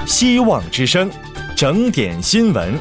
希望之声，整点新闻。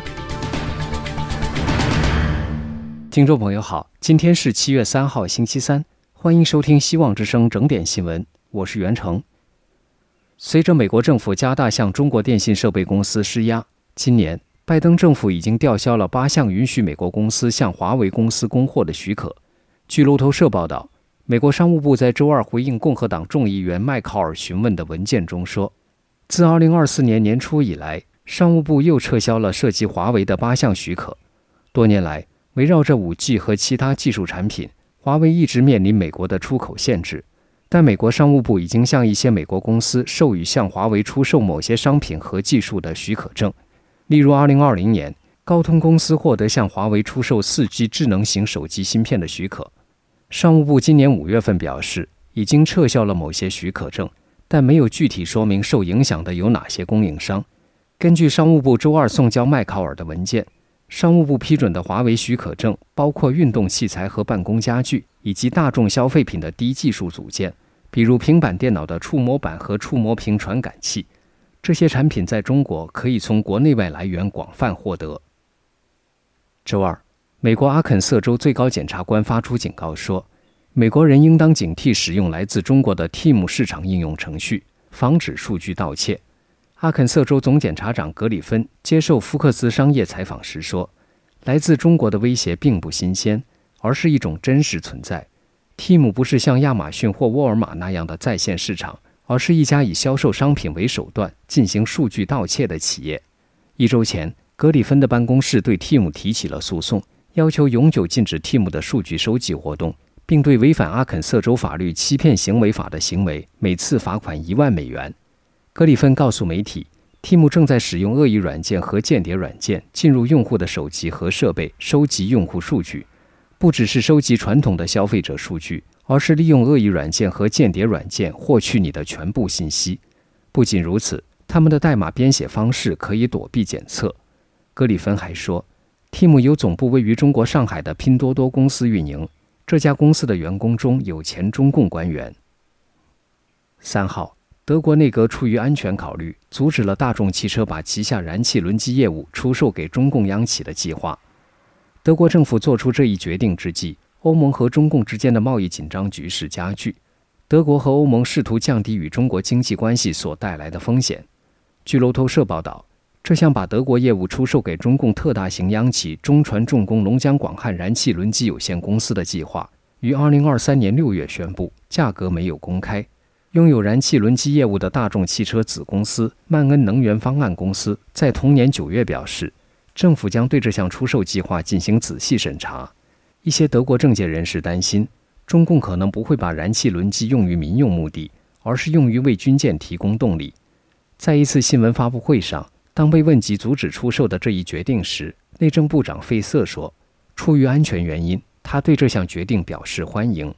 听众朋友好，今天是7月3号星期三，欢迎收听希望之声整点新闻，我是袁成。随着美国政府加大向中国电信设备公司施压，今年拜登政府已经吊销了8项允许美国公司向华为公司供货的许可。据路透社报道，美国商务部在周二回应共和党众议员麦考尔询问的文件中说，自2024年年初以来，商务部又撤销了涉及华为的8项许可。多年来，围绕着 5G 和其他技术产品，华为一直面临美国的出口限制，但美国商务部已经向一些美国公司授予向华为出售某些商品和技术的许可证。例如2020年，高通公司获得向华为出售 4G 智能型手机芯片的许可。商务部今年5月份表示，已经撤销了某些许可证，但没有具体说明受影响的有哪些供应商。根据商务部周二送交麦考尔的文件，商务部批准的华为许可证包括运动器材和办公家具，以及大众消费品的低技术组件，比如平板电脑的触摸板和触摸屏传感器。这些产品在中国可以从国内外来源广泛获得。周二，美国阿肯色州最高检察官发出警告说，美国人应当警惕使用来自中国的 Team 市场应用程序，防止数据盗窃。阿肯色州总检察长格里芬接受福克斯商业采访时说，来自中国的威胁并不新鲜，而是一种真实存在。Team 不是像亚马逊或沃尔玛那样的在线市场，而是一家以销售商品为手段进行数据盗窃的企业。1周前，格里芬的办公室对 Team 提起了诉讼，要求永久禁止 Team 的数据收集活动，并对违反阿肯色州法律欺骗行为法的行为每次罚款1万美元。格里芬告诉媒体， Team 正在使用恶意软件和间谍软件进入用户的手机和设备，收集用户数据，不只是收集传统的消费者数据，而是利用恶意软件和间谍软件获取你的全部信息。不仅如此，他们的代码编写方式可以躲避检测。格里芬还说， Team 由总部位于中国上海的拼多多公司运营，这家公司的员工中有前中共官员。3号，德国内阁出于安全考虑，阻止了大众汽车把旗下燃气轮机业务出售给中共央企的计划。德国政府做出这一决定之际，欧盟和中共之间的贸易紧张局势加剧。德国和欧盟试图降低与中国经济关系所带来的风险。据路透社报道，这项把德国业务出售给中共特大型央企中船重工龙江广汉燃气轮机有限公司的计划，于2023年6月宣布，价格没有公开。拥有燃气轮机业务的大众汽车子公司曼恩能源方案公司在同年9月表示，政府将对这项出售计划进行仔细审查。一些德国政界人士担心，中共可能不会把燃气轮机用于民用目的，而是用于为军舰提供动力。在一次新闻发布会上，当被问及阻止出售的这一决定时，内政部长费瑟说，出于安全原因，他对这项决定表示欢迎。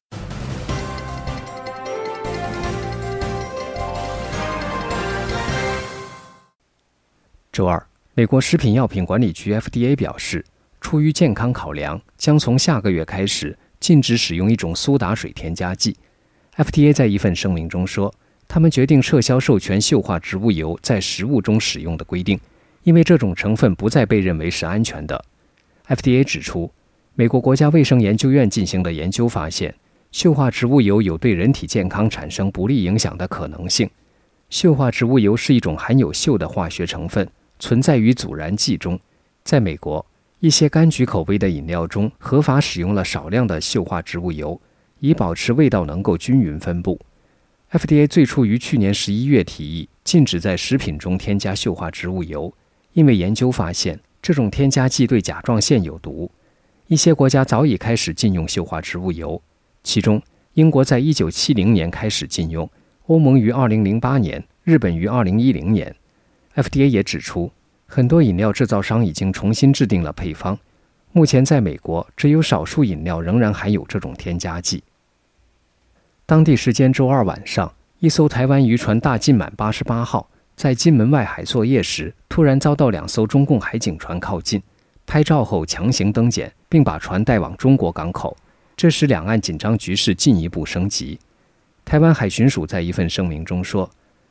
周二，美国食品药品管理局 FDA 表示，出于健康考量，将从下个月开始禁止使用一种苏打水添加剂。FDA 在一份声明中说，他们决定撤销授权溴化植物油在食物中使用的规定，因为这种成分不再被认为是安全的。FDA 指出，美国国家卫生研究院进行的研究发现，溴化植物油有对人体健康产生不利影响的可能性。溴化植物油是一种含有溴的化学成分，存在于阻燃剂中。在美国，一些柑橘口味的饮料中合法使用了少量的溴化植物油，以保持味道能够均匀分布。FDA 最初于去年11月提议禁止在食品中添加溴化植物油，因为研究发现这种添加剂对甲状腺有毒。一些国家早已开始禁用溴化植物油，其中英国在1970年开始禁用，欧盟于2008年，日本于2010年。FDA 也指出，很多饮料制造商已经重新制定了配方。目前在美国，只有少数饮料仍然含有这种添加剂。当地时间周二晚上，一艘台湾渔船大金满88号在金门外海作业时，突然遭到2艘中共海警船靠近，拍照后强行登检，并把船带往中国港口，这使两岸紧张局势进一步升级。台湾海巡署在一份声明中说，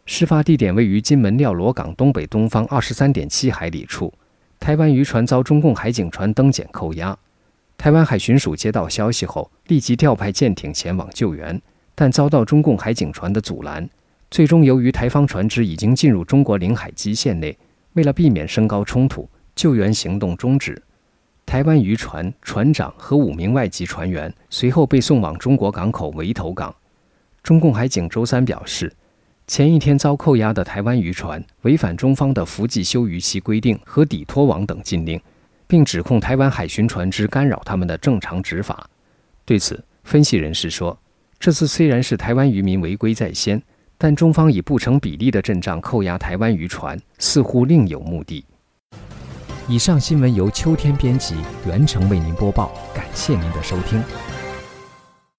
事发地点位于金门廖罗港东北东方23.7海里处，台湾渔船遭中共海警船登检扣押。台湾海巡署接到消息后，立即调派舰艇前往救援，但遭到中共海警船的阻拦。最终由于台方船只已经进入中国领海基线内，为了避免升高冲突，救援行动终止。台湾渔船船长和5名外籍船员随后被送往中国港口围头港。中共海警周三表示，前一天遭扣押的台湾渔船违反中方的伏击休渔期规定和抵拖网等禁令，并指控台湾海巡船只干扰他们的正常执法。对此，分析人士说，这次虽然是台湾渔民违规在先，但中方以不成比例的阵仗扣押台湾渔船，似乎另有目的。以上新闻由秋天编辑，袁成为您播报，感谢您的收听。